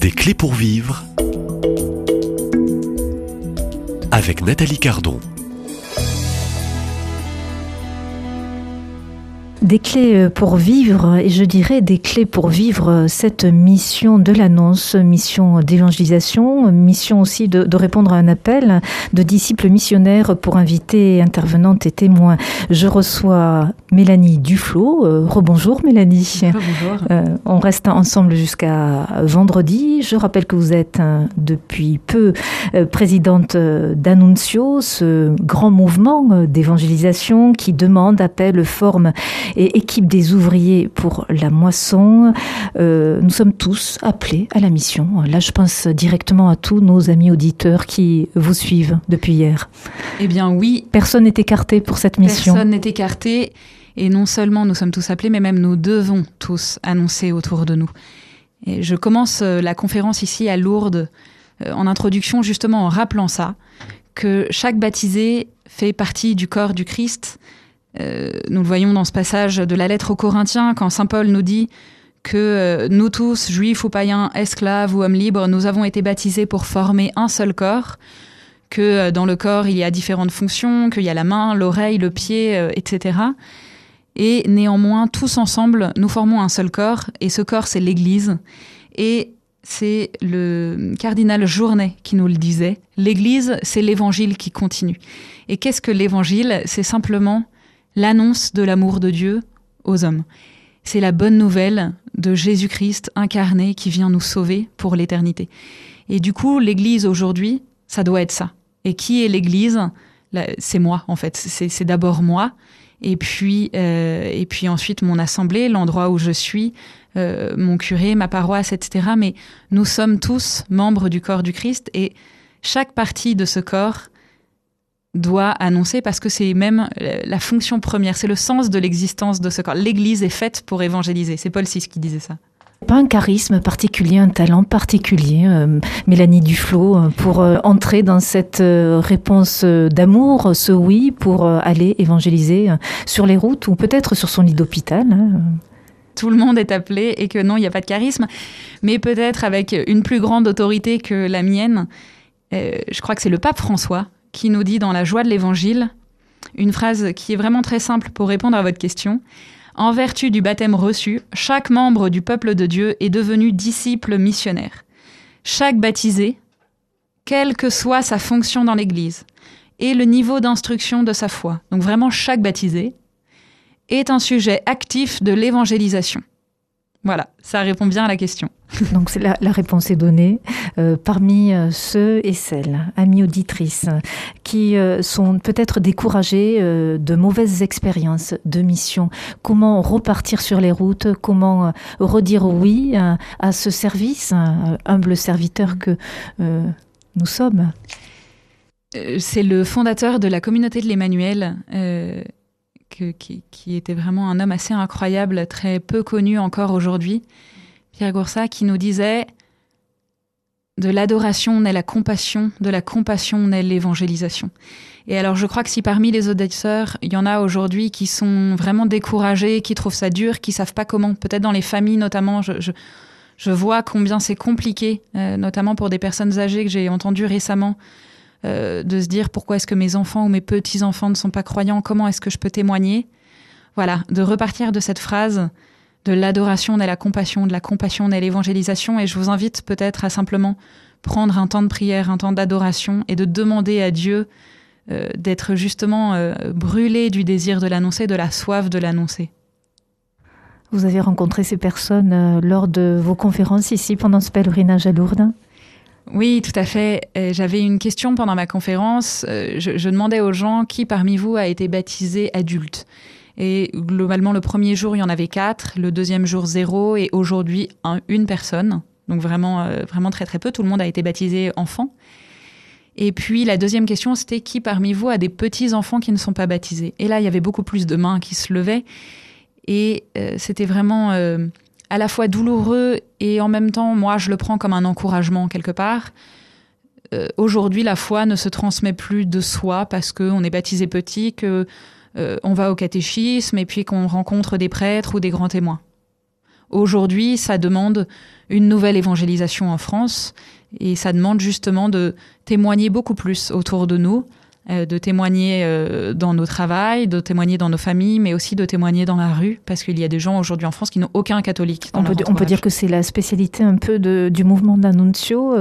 Des clés pour vivre avec Nathalie Cardon. Des clés pour vivre, et je dirais des clés pour vivre cette mission de l'annonce, mission d'évangélisation, mission aussi de répondre à un appel de disciples missionnaires pour inviter intervenantes et témoins. Je reçois Mélanie Duflo. Rebonjour Mélanie. Bonjour. On reste ensemble jusqu'à vendredi. Je rappelle que vous êtes depuis peu présidente d'Annuncio, ce grand mouvement d'évangélisation qui demande, appelle, forme et équipe des ouvriers pour la moisson. Nous sommes tous appelés à la mission. Là, je pense directement à tous nos amis auditeurs qui vous suivent depuis hier. Eh bien oui. Personne n'est écarté pour cette mission. Personne n'est écarté. Et non seulement nous sommes tous appelés, mais même nous devons tous annoncer autour de nous. Et je commence la conférence ici à Lourdes en introduction justement en rappelant ça, que chaque baptisé fait partie du corps du Christ. Nous le voyons dans ce passage de la lettre aux Corinthiens, quand saint Paul nous dit que nous tous, juifs ou païens, esclaves ou hommes libres, nous avons été baptisés pour former un seul corps, que dans le corps il y a différentes fonctions, qu'il y a la main, l'oreille, le pied, etc. Et néanmoins, tous ensemble, nous formons un seul corps, et ce corps c'est l'Église. Et c'est le cardinal Journet qui nous le disait, l'Église c'est l'Évangile qui continue. Et qu'est-ce que l'Évangile ? C'est simplement l'annonce de l'amour de Dieu aux hommes. C'est la bonne nouvelle de Jésus-Christ incarné qui vient nous sauver pour l'éternité. Et du coup, l'Église aujourd'hui, ça doit être ça. Et qui est l'Église ? C'est moi, en fait. C'est d'abord moi, et puis ensuite mon assemblée, l'endroit où je suis, mon curé, ma paroisse, etc. Mais nous sommes tous membres du corps du Christ, et chaque partie de ce corps doit annoncer, parce que c'est même la fonction première, c'est le sens de l'existence de ce corps. L'Église est faite pour évangéliser. C'est Paul VI qui disait ça. Pas un charisme particulier, un talent particulier, Mélanie Duflo, pour entrer dans cette réponse d'amour, ce oui, pour aller évangéliser sur les routes ou peut-être sur son lit d'hôpital. Tout le monde est appelé et que non, il n'y a pas de charisme, mais peut-être avec une plus grande autorité que la mienne. Je crois que c'est le pape François qui nous dit dans La joie de l'Évangile une phrase qui est vraiment très simple pour répondre à votre question. En vertu du baptême reçu, chaque membre du peuple de Dieu est devenu disciple missionnaire. Chaque baptisé, quelle que soit sa fonction dans l'Église et le niveau d'instruction de sa foi, donc vraiment chaque baptisé, est un sujet actif de l'évangélisation. Voilà, ça répond bien à la question. Donc la réponse est donnée. Parmi ceux et celles, amies auditrices, qui sont peut-être découragés de mauvaises expériences de mission, comment repartir sur les routes, comment redire oui à ce service, humble serviteur que nous sommes. C'est le fondateur de la communauté de l'Emmanuel, qui était vraiment un homme assez incroyable, très peu connu encore aujourd'hui, Pierre Goursat, qui nous disait « De l'adoration naît la compassion, de la compassion naît l'évangélisation ». Et alors je crois que si parmi les auditeurs, il y en a aujourd'hui qui sont vraiment découragés, qui trouvent ça dur, qui savent pas comment, peut-être dans les familles notamment, je vois combien c'est compliqué, notamment pour des personnes âgées que j'ai entendues récemment, de se dire pourquoi est-ce que mes enfants ou mes petits-enfants ne sont pas croyants, comment est-ce que je peux témoigner ? Voilà, de repartir de cette phrase de l'adoration naît la compassion, de la compassion naît l'évangélisation, et je vous invite peut-être à simplement prendre un temps de prière, un temps d'adoration, et de demander à Dieu d'être justement brûlé du désir de l'annoncer, de la soif de l'annoncer. Vous avez rencontré ces personnes lors de vos conférences ici pendant ce pèlerinage à Lourdes ? Oui, tout à fait. J'avais une question pendant ma conférence. Je demandais aux gens qui parmi vous a été baptisé adulte. Et globalement, le premier jour, il y en avait 4, le deuxième jour 0, et aujourd'hui, une personne. Donc vraiment très très peu. Tout le monde a été baptisé enfant. Et puis la deuxième question, c'était qui parmi vous a des petits-enfants qui ne sont pas baptisés ? Et là, il y avait beaucoup plus de mains qui se levaient. Et c'était vraiment à la fois douloureux et en même temps, moi, je le prends comme un encouragement quelque part. Aujourd'hui, la foi ne se transmet plus de soi parce qu'on est baptisé petit, qu'on va au catéchisme et puis qu'on rencontre des prêtres ou des grands témoins. aujourd'hui, ça demande une nouvelle évangélisation en France et ça demande justement de témoigner beaucoup plus autour de nous, de témoigner dans nos travails, de témoigner dans nos familles, mais aussi de témoigner dans la rue, parce qu'il y a des gens aujourd'hui en France qui n'ont aucun catholique dans leur entourage. On peut dire que c'est la spécialité un peu du mouvement d'Annunzio,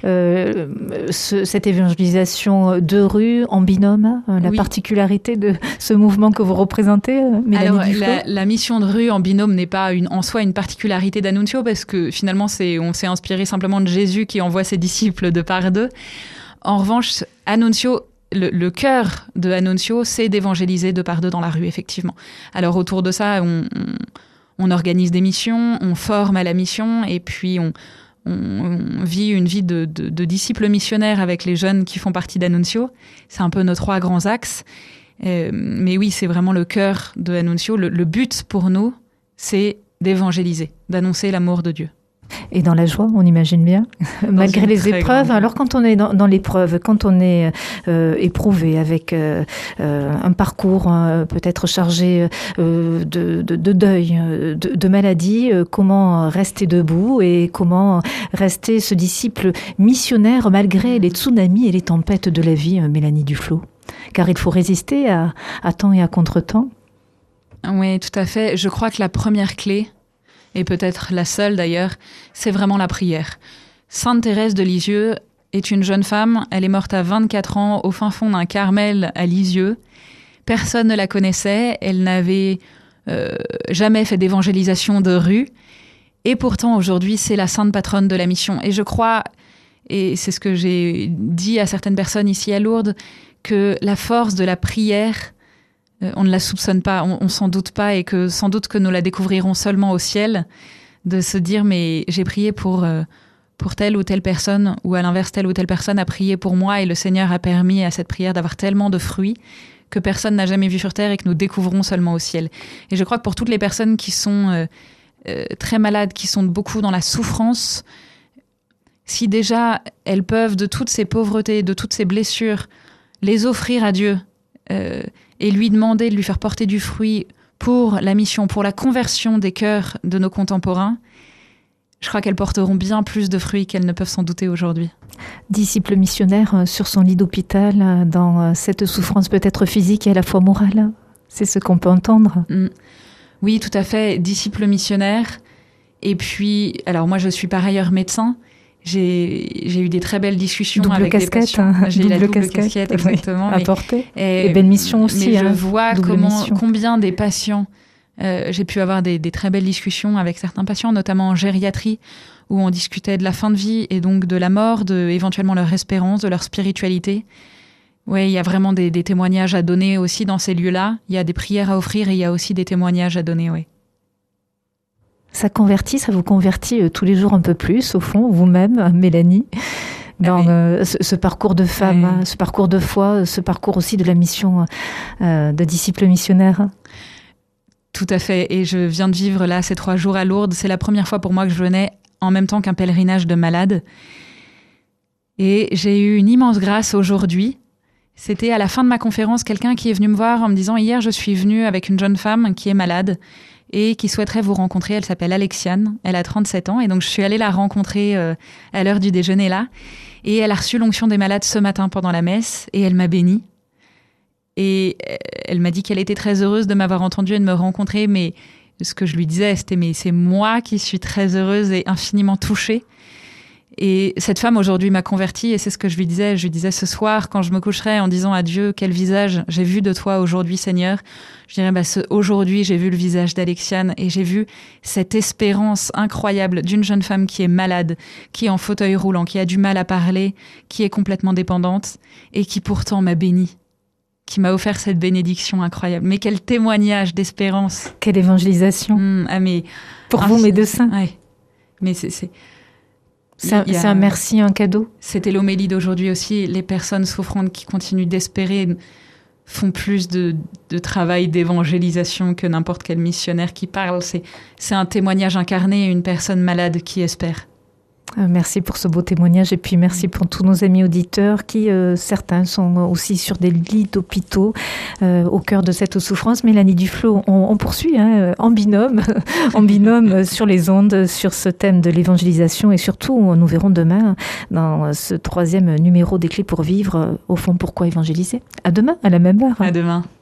cette évangélisation de rue en binôme, la particularité de ce mouvement que vous représentez, Mélanie Duflo. La mission de rue en binôme n'est pas en soi une particularité d'Annunzio, parce que finalement, on s'est inspiré simplement de Jésus qui envoie ses disciples de par deux. En revanche, Annunzio, le cœur de Annunzio, c'est d'évangéliser de par deux dans la rue, effectivement. Alors autour de ça, on organise des missions, on forme à la mission, et puis on vit une vie de disciples missionnaires avec les jeunes qui font partie d'Annunzio. C'est un peu nos 3 grands axes. Mais oui, c'est vraiment le cœur de Annunzio. Le but pour nous, c'est d'évangéliser, d'annoncer l'amour de Dieu. Et dans la joie, on imagine bien, malgré les épreuves. Alors quand on est dans l'épreuve, quand on est éprouvé avec un parcours peut-être chargé de deuil, de maladie, comment rester debout et comment rester ce disciple missionnaire malgré les tsunamis et les tempêtes de la vie, Mélanie Duflo? Car il faut résister à temps et à contre-temps. Oui, tout à fait. Je crois que la première clé, et peut-être la seule d'ailleurs, c'est vraiment la prière. Sainte Thérèse de Lisieux est une jeune femme, elle est morte à 24 ans au fin fond d'un Carmel à Lisieux. Personne ne la connaissait, elle n'avait jamais fait d'évangélisation de rue, et pourtant aujourd'hui c'est la sainte patronne de la mission. Et je crois, et c'est ce que j'ai dit à certaines personnes ici à Lourdes, que la force de la prière, on ne la soupçonne pas, on s'en doute pas, et que sans doute que nous la découvrirons seulement au ciel, de se dire mais j'ai prié pour telle ou telle personne, ou à l'inverse telle ou telle personne a prié pour moi et le Seigneur a permis à cette prière d'avoir tellement de fruits que personne n'a jamais vu sur terre et que nous découvrons seulement au ciel. Et je crois que pour toutes les personnes qui sont très malades, qui sont beaucoup dans la souffrance, si déjà elles peuvent de toutes ces pauvretés, de toutes ces blessures, les offrir à Dieu, et lui demander de lui faire porter du fruit pour la mission, pour la conversion des cœurs de nos contemporains, je crois qu'elles porteront bien plus de fruits qu'elles ne peuvent s'en douter aujourd'hui. Disciple missionnaire sur son lit d'hôpital, dans cette souffrance peut-être physique et à la fois morale, c'est ce qu'on peut entendre. Oui, tout à fait, disciple missionnaire. Et puis, alors moi je suis par ailleurs médecin. J'ai eu des très belles discussions avec des patients. J'ai eu la double casquette, exactement. À porter. Et belle mission aussi. Mais je vois combien des patients... j'ai pu avoir des très belles discussions avec certains patients, notamment en gériatrie, où on discutait de la fin de vie et donc de la mort, éventuellement leur espérance, de leur spiritualité. Oui, il y a vraiment des témoignages à donner aussi dans ces lieux-là. Il y a des prières à offrir et il y a aussi des témoignages à donner, oui. Ça vous convertit tous les jours un peu plus, au fond, vous-même, Mélanie, dans ce parcours de femme, ce parcours de foi, ce parcours aussi de la mission de disciple missionnaire. Tout à fait. Et je viens de vivre là ces 3 jours à Lourdes. C'est la première fois pour moi que je venais en même temps qu'un pèlerinage de malades. Et j'ai eu une immense grâce aujourd'hui. C'était à la fin de ma conférence, quelqu'un qui est venu me voir en me disant « Hier, je suis venue avec une jeune femme qui est malade et qui souhaiterait vous rencontrer. Elle s'appelle Alexiane, elle a 37 ans. Et donc, je suis allée la rencontrer à l'heure du déjeuner là. Et elle a reçu l'onction des malades ce matin pendant la messe et elle m'a bénie. Et elle m'a dit qu'elle était très heureuse de m'avoir entendue et de me rencontrer. Mais ce que je lui disais, c'était « Mais c'est moi qui suis très heureuse et infiniment touchée. » Et cette femme aujourd'hui m'a convertie et c'est ce que je lui disais. Je lui disais ce soir, quand je me coucherai en disant à Dieu, quel visage j'ai vu de toi aujourd'hui, Seigneur. Je dirais, aujourd'hui, j'ai vu le visage d'Alexiane et j'ai vu cette espérance incroyable d'une jeune femme qui est malade, qui est en fauteuil roulant, qui a du mal à parler, qui est complètement dépendante et qui pourtant m'a bénie, qui m'a offert cette bénédiction incroyable. Mais quel témoignage d'espérance. Quelle évangélisation. Pour vous, médecins. Ouais. Mais c'est un merci, un cadeau. C'était l'homélie d'aujourd'hui aussi. Les personnes souffrantes qui continuent d'espérer font plus de travail d'évangélisation que n'importe quel missionnaire qui parle. C'est un témoignage incarné, une personne malade qui espère. Merci pour ce beau témoignage et puis merci pour tous nos amis auditeurs qui, certains sont aussi sur des lits d'hôpitaux au cœur de cette souffrance. Mélanie Duflot, on poursuit en binôme, sur les ondes, sur ce thème de l'évangélisation et surtout, nous verrons demain dans ce 3e numéro des Clés pour vivre, au fond, pourquoi évangéliser. À demain, à la même heure. À demain.